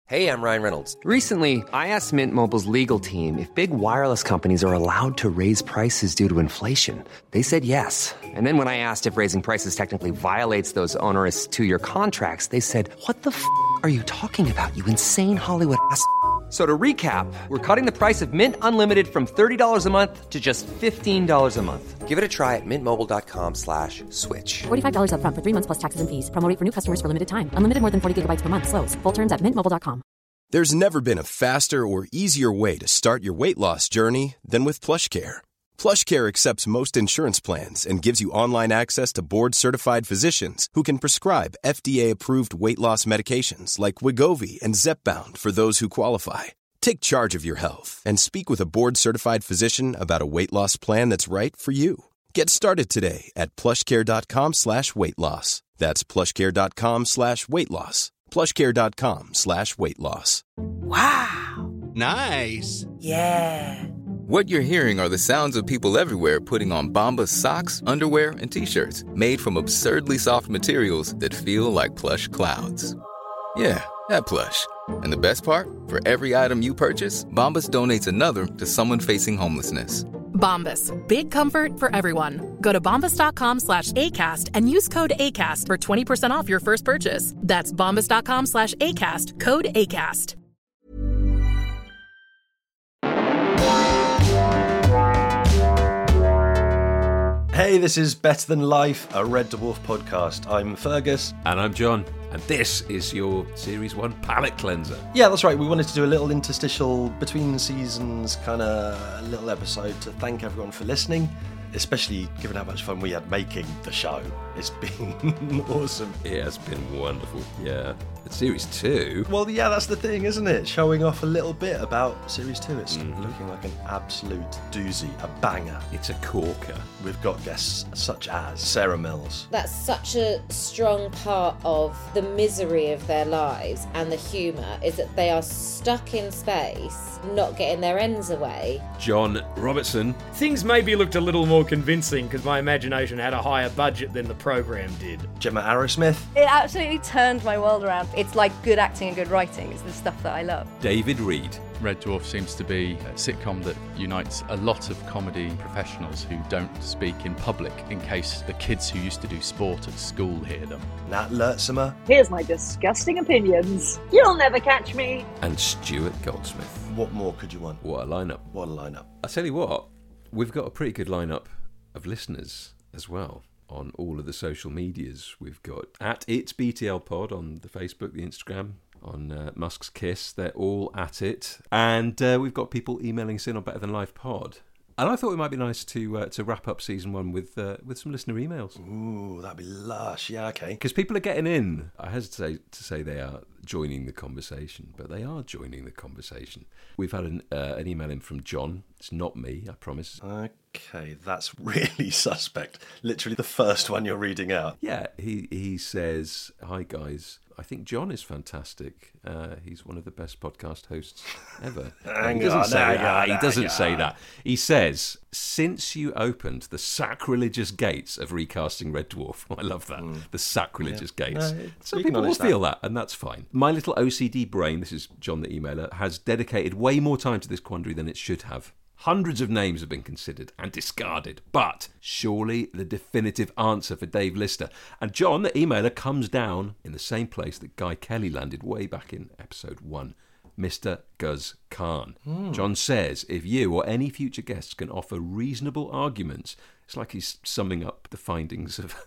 Hey, I'm Ryan Reynolds. Recently, I asked Mint Mobile's legal team if big wireless companies are allowed to raise prices due to inflation. They said yes. And then when I asked if raising prices technically violates those onerous two-year contracts, they said, "What the f*** are you talking about, you insane Hollywood ass?" So to recap, we're cutting the price of Mint Unlimited from $30 a month to just $15 a month. Give it a try at mintmobile.com/switch. $45 up front for 3 months plus taxes and fees. Promo rate for new customers for limited time. Unlimited more than 40 gigabytes per month. Slows full terms at mintmobile.com. There's never been a faster or easier way to start your weight loss journey than with PlushCare. PlushCare accepts most insurance plans and gives you online access to board-certified physicians who can prescribe FDA-approved weight loss medications like Wegovy and Zepbound for those who qualify. Take charge of your health and speak with a board-certified physician about a weight loss plan that's right for you. Get started today at plushcare.com/weight loss. That's plushcare.com/weight loss. plushcare.com/weight loss. Wow. Nice. Yeah. What you're hearing are the sounds of people everywhere putting on Bombas socks, underwear, and T-shirts made from absurdly soft materials that feel like plush clouds. Yeah, that plush. And the best part? For every item you purchase, Bombas donates another to someone facing homelessness. Bombas. Big comfort for everyone. Go to bombas.com/ACAST and use code ACAST for 20% off your first purchase. That's bombas.com/ACAST. Code ACAST. Hey, this is Better Than Life, a Red Dwarf podcast. I'm Fergus. And I'm John. And this is your Series 1 palate cleanser. Yeah, that's right. We wanted to do a little interstitial between seasons kind of little episode to thank everyone for listening, especially given how much fun we had making the show. It's been awesome. It has been wonderful, yeah. It's Series 2. Well, yeah, that's the thing, isn't it? Showing off a little bit about Series 2. It's looking like an absolute doozy, a banger. It's a corker. We've got guests such as Sarah Mills. That's such a strong part of the misery of their lives and the humour is that they are stuck in space, not getting their ends away. John Robertson. Things maybe looked a little more convincing because my imagination had a higher budget than the programme did. Gemma Arrowsmith. It absolutely turned my world around. It's like good acting and good writing. It's the stuff that I love. David Reed. Red Dwarf seems to be a sitcom that unites a lot of comedy professionals who don't speak in public in case the kids who used to do sport at school hear them. Nat Lertzimer. Here's my disgusting opinions. You'll never catch me. And Stuart Goldsmith. What more could you want? What a lineup. What a lineup. I tell you what, we've got a pretty good lineup of listeners as well on all of the social medias. We've got at It's BTL Pod on the Facebook, the Instagram, on Musk's Kiss. They're all at it. And we've got people emailing us in on Better Than Life Pod. And I thought it might be nice to wrap up season 1 with some listener emails. Ooh, that'd be lush. Yeah, okay. Because people are getting in. I hesitate to say they are joining the conversation, but they are joining the conversation. We've had an email in from John. It's not me, I promise. Okay, that's really suspect. Literally the first one you're reading out. Yeah, he says, "Hi guys, I think John is fantastic. He's one of the best podcast hosts ever." He doesn't say that. He says, "Since you opened the sacrilegious gates of recasting Red Dwarf," I love that, the sacrilegious gates. No, some people will feel that, and that's fine. My little OCD brain, this is John the emailer, has dedicated way more time to this quandary than it should have. Hundreds of names have been considered and discarded, but surely the definitive answer for Dave Lister. And John, the emailer, comes down in the same place that Guy Kelly landed way back in episode 1, Mr. Guz Khan. John says, if you or any future guests can offer reasonable arguments, it's like he's summing up the findings of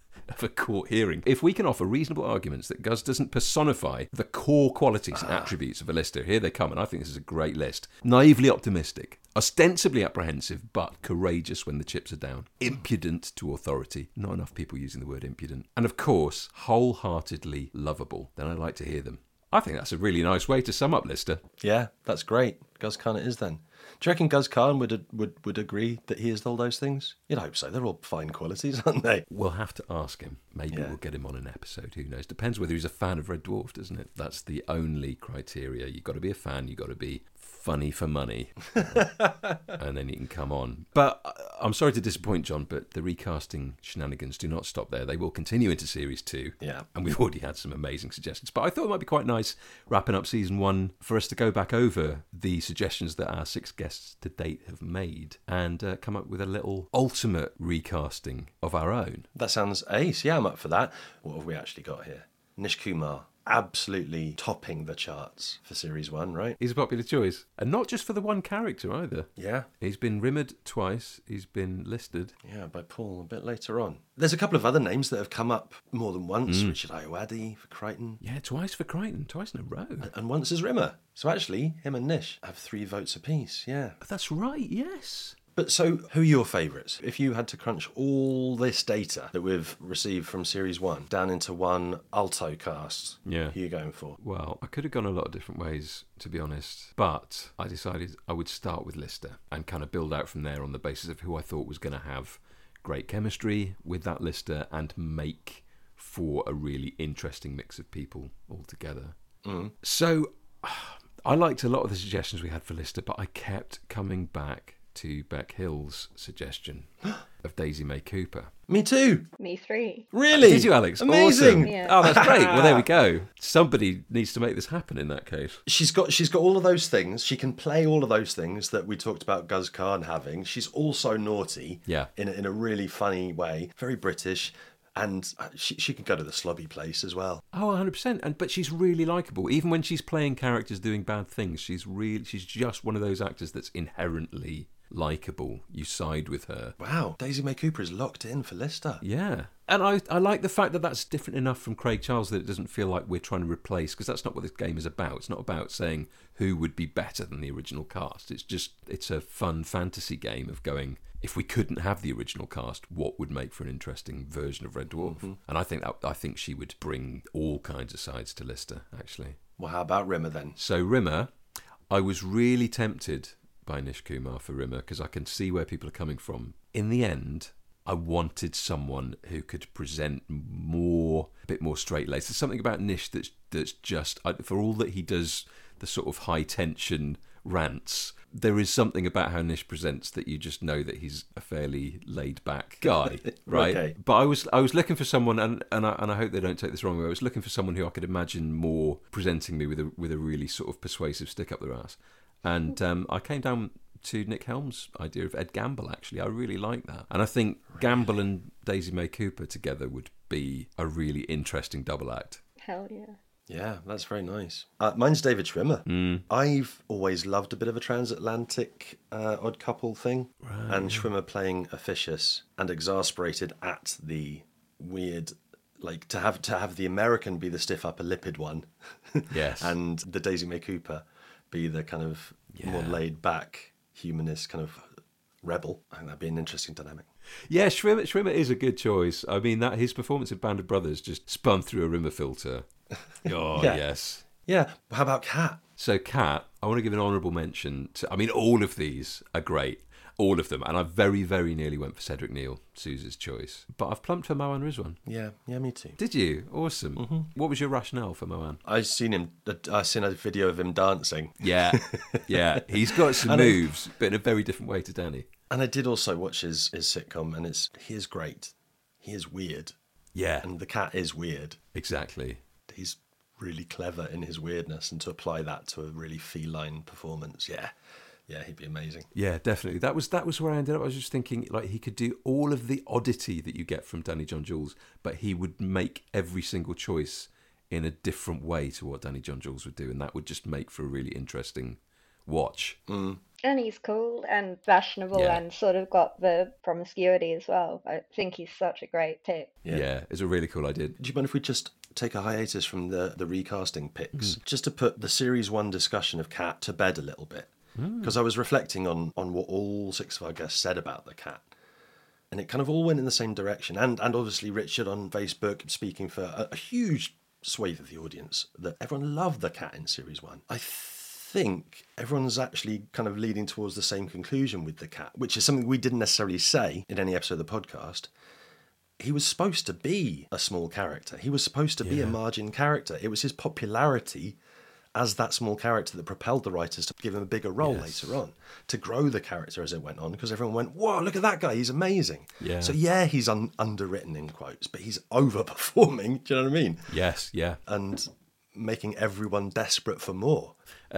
a court hearing. If we can offer reasonable arguments that Guz doesn't personify the core qualities and attributes of a lister, here they come, and I think this is a great list. Naively optimistic, ostensibly apprehensive, but courageous when the chips are down, impudent to authority, not enough people using the word impudent, and of course, wholeheartedly lovable. Then I'd like to hear them. I think that's a really nice way to sum up Lister. Yeah, that's great. Guz Khan it is then. Do you reckon Guz Khan would agree that he is all those things? You'd hope so. They're all fine qualities, aren't they? We'll have to ask him. Maybe we'll get him on an episode. Who knows? Depends whether he's a fan of Red Dwarf, doesn't it? That's the only criteria. You've got to be a fan. You've got to be funny for money. And then you can come on. But I'm sorry to disappoint, John, but the recasting shenanigans do not stop there. They will continue into Series 2. Yeah. And we've already had some amazing suggestions. But I thought it might be quite nice, wrapping up Season 1, for us to go back over the suggestions that our 6 guests to date have made and come up with a little ultimate recasting of our own. That sounds ace. Yeah, I'm up for that. What have we actually got here? Nish Kumar. Absolutely topping the charts for Series 1, right? He's a popular choice. And not just for the one character either. Yeah. He's been rimmered twice. He's been listed. Yeah, by Paul a bit later on. There's a couple of other names that have come up more than once. Richard Ayoade for Crichton. Yeah, twice for Crichton. Twice in a row. And once as Rimmer. So actually, him and Nish have 3 votes apiece, yeah. That's right, yes. But so, who are your favourites? If you had to crunch all this data that we've received from Series 1 down into one alto cast, who are you going for? Well, I could have gone a lot of different ways, to be honest. But I decided I would start with Lister and kind of build out from there on the basis of who I thought was going to have great chemistry with that Lister and make for a really interesting mix of people altogether. So, I liked a lot of the suggestions we had for Lister, but I kept coming back to Beck Hill's suggestion of Daisy May Cooper. Me too. Me 3. Really? Did you, Alex? Amazing. Awesome. Yeah. Oh, that's great. Well, there we go. Somebody needs to make this happen in that case. She's got all of those things. She can play all of those things that we talked about Guz Khan having. She's also naughty. Yeah. In a really funny way. Very British. And she can go to the slobby place as well. Oh, 100%. But she's really likeable. Even when she's playing characters doing bad things, she's just one of those actors that's inherently likeable. You side with her. Wow, Daisy May Cooper is locked in for Lister. Yeah. And I like the fact that that's different enough from Craig Charles that it doesn't feel like we're trying to replace, because that's not what this game is about. It's not about saying who would be better than the original cast. It's a fun fantasy game of going, if we couldn't have the original cast, what would make for an interesting version of Red Dwarf? And I think she would bring all kinds of sides to Lister, actually. Well, how about Rimmer then? So Rimmer, I was really tempted by Nish Kumar for Rimmer because I can see where people are coming from. In the end, I wanted someone who could present a bit more straight-laced. There's something about Nish that's just, for all that he does the sort of high-tension rants, there is something about how Nish presents that you just know that he's a fairly laid-back guy, right? Okay. But I was looking for someone, and I hope they don't take this wrong way. I was looking for someone who I could imagine more presenting me with a really sort of persuasive stick up their ass, and I came down to Nick Helm's idea of Ed Gamble. Actually, I really like that, and I think Gamble and Daisy May Cooper together would be a really interesting double act. Hell yeah. Yeah, that's very nice. Mine's David Schwimmer. I've always loved a bit of a transatlantic odd couple thing. Right. And Schwimmer playing officious and exasperated at the weird, like to have the American be the stiff upper lipped one. Yes. And the Daisy May Cooper be the kind of more laid back humanist kind of rebel. I think that'd be an interesting dynamic. Yeah, Schwimmer is a good choice. I mean, that his performance in Band of Brothers just spun through a Rimmer filter. Oh, Yeah. yes. Yeah. How about Kat? So, Kat, I want to give an honourable mention to... I mean, all of these are great. All of them. And I very, very nearly went for Cedric Neal, Suze's choice. But I've plumped for Moan Rizwan. Yeah, me too. Did you? Awesome. What was your rationale for Moan? I've seen a video of him dancing. Yeah. Yeah. He's got some moves, but in a very different way to Danny. And I did also watch his sitcom, and he is great. He is weird. Yeah. And the cat is weird. Exactly. He's really clever in his weirdness, and to apply that to a really feline performance, yeah, he'd be amazing. Yeah, definitely. That was where I ended up. I was just thinking, like, he could do all of the oddity that you get from Danny John Jules, but he would make every single choice in a different way to what Danny John Jules would do, and that would just make for a really interesting watch. And he's cool and fashionable and sort of got the promiscuity as well. I think he's such a great pick. Yeah, it's a really cool idea. Do you mind if we just take a hiatus from the recasting picks, just to put the Series 1 discussion of Cat to bed a little bit? Because I was reflecting on what all 6 of our guests said about the Cat. And it kind of all went in the same direction. And obviously Richard on Facebook speaking for a huge swathe of the audience, that everyone loved the Cat in Series 1. I think everyone's actually kind of leading towards the same conclusion with the cat, which is something we didn't necessarily say in any episode of the podcast. He was supposed to be a small character. He was supposed to be a margin character. It was his popularity as that small character that propelled the writers to give him a bigger role later on, to grow the character as it went on, because everyone went, whoa, look at that guy, he's amazing. Yeah. So he's underwritten in quotes, but he's overperforming, do you know what I mean? Yes, yeah. And making everyone desperate for more.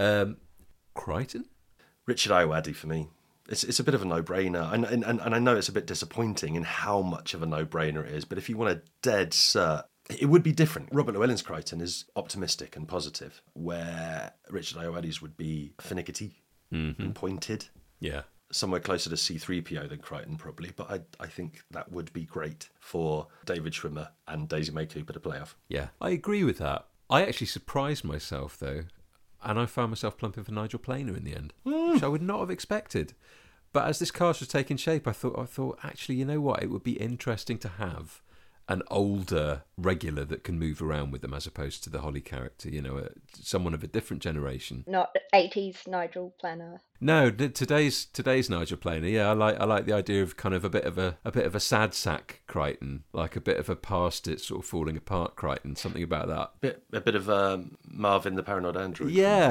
Crichton? Richard Ayoade for me. It's a bit of a no-brainer, and I know it's a bit disappointing in how much of a no-brainer it is, but if you want a dead cert, it would be different. Robert Llewellyn's Crichton is optimistic and positive, where Richard Ayoade's would be finicky and pointed. Yeah. Somewhere closer to C-3PO than Crichton, probably, but I think that would be great for David Schwimmer and Daisy May Cooper to play off. Yeah, I agree with that. I actually surprised myself, though, and I found myself plumping for Nigel Planer in the end, which I would not have expected. But as this cast was taking shape, I thought, actually, you know what? It would be interesting to have an older regular that can move around with them, as opposed to the Holly character, someone of a different generation. Not 80s Nigel Planer. No, today's Nigel Planer. Yeah, I like the idea of kind of a bit of a sad sack Crichton, like a bit of a past it sort of falling apart Crichton, something about that. A bit of Marvin the Paranoid Android.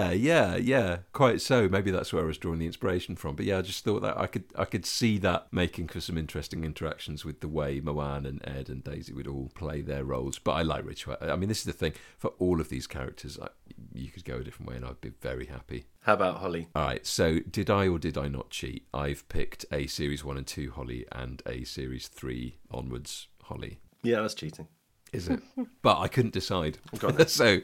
Yeah, quite so. Maybe that's where I was drawing the inspiration from. But yeah, I just thought that I could see that making for some interesting interactions with the way Moan and Ed and Daisy would all play their roles. But I like Richard. I mean, this is the thing for all of these characters. You could go a different way, and I'd be very happy. How about Holly? All right, so did I or did I not cheat? I've picked a Series 1 and 2 Holly and a Series 3 onwards Holly. Yeah, that's cheating. Is it? But I couldn't decide. So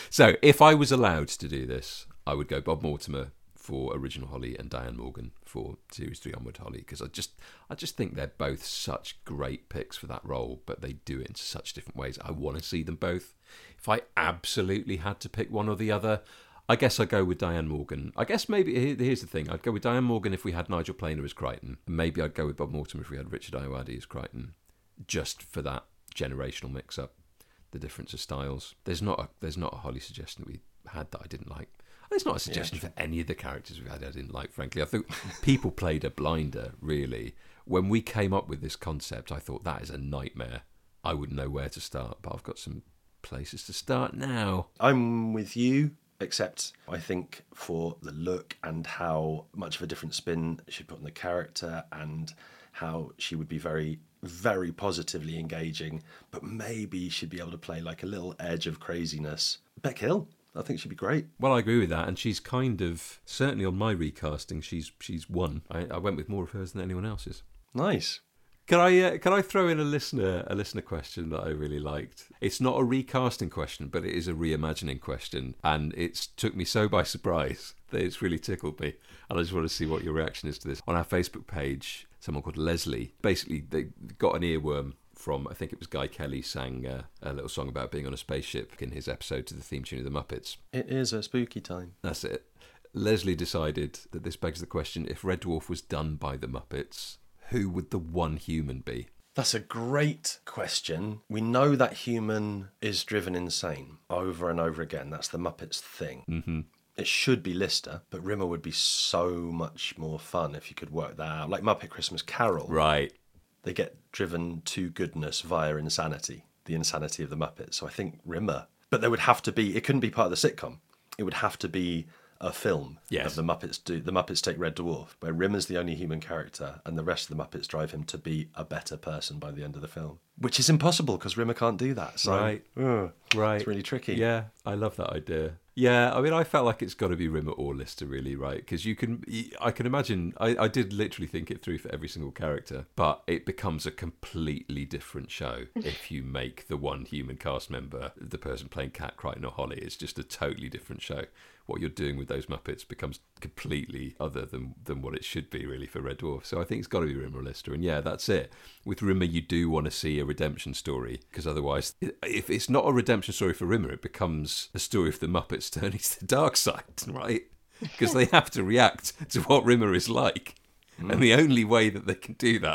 if I was allowed to do this, I would go Bob Mortimer for original Holly and Diane Morgan for Series 3 onward Holly, because I just think they're both such great picks for that role, but they do it in such different ways. I want to see them both. If I absolutely had to pick one or the other, I guess I'd go with Diane Morgan. I guess maybe, here's the thing, I'd go with Diane Morgan if we had Nigel Planer as Crichton. Maybe I'd go with Bob Mortimer if we had Richard Ayoade as Crichton, just for that generational mix-up, the difference of styles. There's not a Holly suggestion that we had that I didn't like. There's not a suggestion for any of the characters we had I didn't like, frankly. I think people played a blinder, really. When we came up with this concept, I thought, that is a nightmare. I wouldn't know where to start, but I've got some places to start now. I'm with you, except I think for the look and how much of a different spin she'd put on the character and how she would be very, very positively engaging, but maybe she'd be able to play like a little edge of craziness. Bec Hill. I think she'd be great. Well, I agree with that, and she's kind of, certainly on my recasting, she's won. I went with more of hers than anyone else's. Nice. Can I throw in a listener question that I really liked? It's not a recasting question, but it is a reimagining question, and it's took me so by surprise that it's really tickled me, and I just want to see what your reaction is to this. On our Facebook page, someone called Leslie, basically they got an earworm from, I think it was Guy Kelly sang a little song about being on a spaceship in his episode to the theme tune of the Muppets. It is a spooky time. That's it. Leslie decided that this begs the question, if Red Dwarf was done by the Muppets, who would the one human be? That's a great question. We know that human is driven insane over and over again. That's the Muppets thing. Mm-hmm. It should be Lister, but Rimmer would be so much more fun if you could work that out. Like Muppet Christmas Carol. Right. They get driven to goodness via insanity, the insanity of the Muppets. So I think Rimmer. But there would have to be, it couldn't be part of the sitcom. It would have to be a film of the Muppets the Muppets take Red Dwarf, where Rimmer's the only human character and the rest of the Muppets drive him to be a better person by the end of the film. Which is impossible because Rimmer can't do that. So, right. It's really tricky. Yeah, I love that idea. Yeah, I mean, I felt like it's got to be Rimmer or Lister, really, right? Because I can imagine, I did literally think it through for every single character, but it becomes a completely different show if you make the one human cast member the person playing Cat, Crichton or Holly. It's just a totally different show. What you're doing with those Muppets becomes completely other than what it should be, really, for Red Dwarf. So I think it's got to be Rimmer or Lister. And yeah, that's it. With Rimmer, you do want to see a redemption story, because otherwise, if it's not a redemption story for Rimmer, it becomes a story of the Muppets turning to the dark side, right? Because they have to react to what Rimmer is like. And the only way that they can do that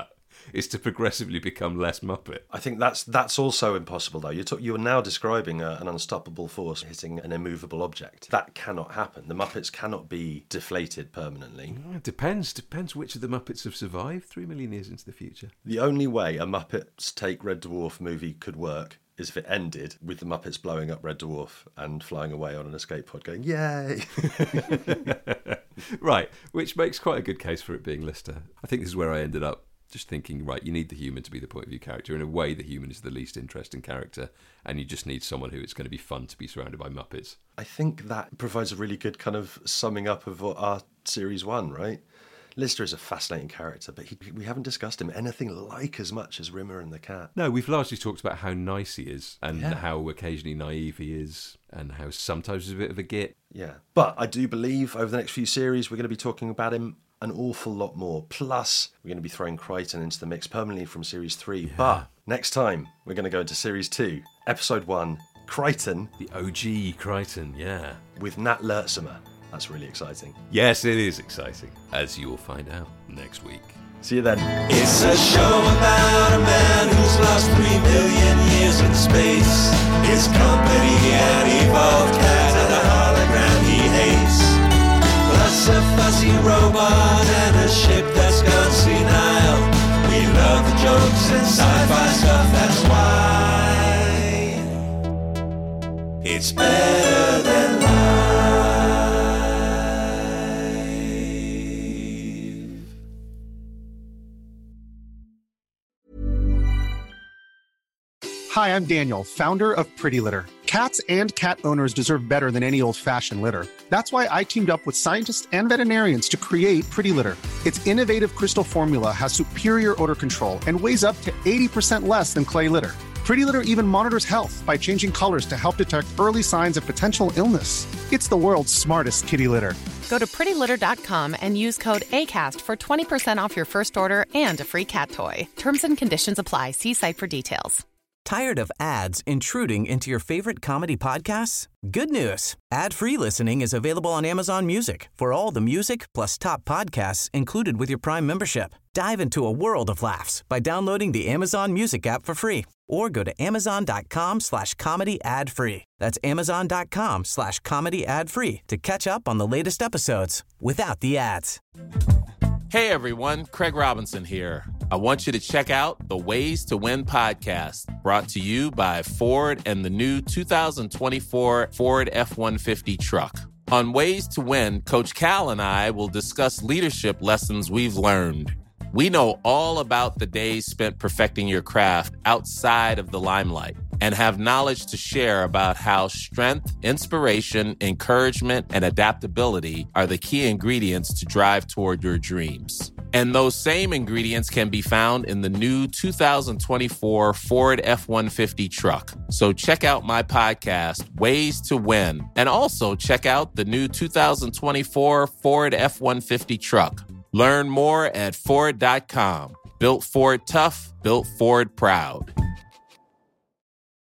is to progressively become less Muppet. I think that's also impossible, though. You're now describing an unstoppable force hitting an immovable object. That cannot happen. The Muppets cannot be deflated permanently. It depends which of the Muppets have survived 3 million years into the future. The only way a Muppets Take Red Dwarf movie could work is if it ended with the Muppets blowing up Red Dwarf and flying away on an escape pod going, yay! Right, which makes quite a good case for it being Lister. I think this is where I ended up, just thinking, right, you need the human to be the point of view character. In a way, the human is the least interesting character, and you just need someone who it's going to be fun to be surrounded by Muppets. I think that provides a really good kind of summing up of our Series 1, right? Lister is a fascinating character, but we haven't discussed him anything like as much as Rimmer and the Cat. No, we've largely talked about how nice he is, and how occasionally naive he is, and how sometimes he's a bit of a git. Yeah, but I do believe over the next few series we're going to be talking about him an awful lot more. Plus, we're going to be throwing Crichton into the mix permanently from Series 3. Yeah. But next time, we're going to go into Series 2, Episode 1, Crichton. The OG Crichton, yeah. With Nat Lertzimer. That's really exciting. Yes, it is exciting, as you will find out next week. See you then. It's a show about a man who's lost 3 million years in space. His company, an evolved cat, and a hologram he hates. Plus a fuzzy robot and a ship that's gone senile. We love the jokes and sci-fi stuff, that's why it's better than life. Hi, I'm Daniel, founder of Pretty Litter. Cats and cat owners deserve better than any old-fashioned litter. That's why I teamed up with scientists and veterinarians to create Pretty Litter. Its innovative crystal formula has superior odor control and weighs up to 80% less than clay litter. Pretty Litter even monitors health by changing colors to help detect early signs of potential illness. It's the world's smartest kitty litter. Go to prettylitter.com and use code ACAST for 20% off your first order and a free cat toy. Terms and conditions apply. See site for details. Tired of ads intruding into your favorite comedy podcasts? Good news. Ad-free listening is available on Amazon Music for all the music plus top podcasts included with your Prime membership. Dive into a world of laughs by downloading the Amazon Music app for free or go to amazon.com/comedy ad-free. That's amazon.com/comedy ad-free to catch up on the latest episodes without the ads. Hey everyone, Craig Robinson here. I want you to check out the Ways to Win podcast, brought to you by Ford and the new 2024 Ford F-150 truck. On Ways to Win, Coach Cal and I will discuss leadership lessons we've learned. We know all about the days spent perfecting your craft outside of the limelight and have knowledge to share about how strength, inspiration, encouragement, and adaptability are the key ingredients to drive toward your dreams. And those same ingredients can be found in the new 2024 Ford F-150 truck. So check out my podcast, Ways to Win, and also check out the new 2024 Ford F-150 truck. Learn more at Ford.com. Built Ford tough, built Ford proud.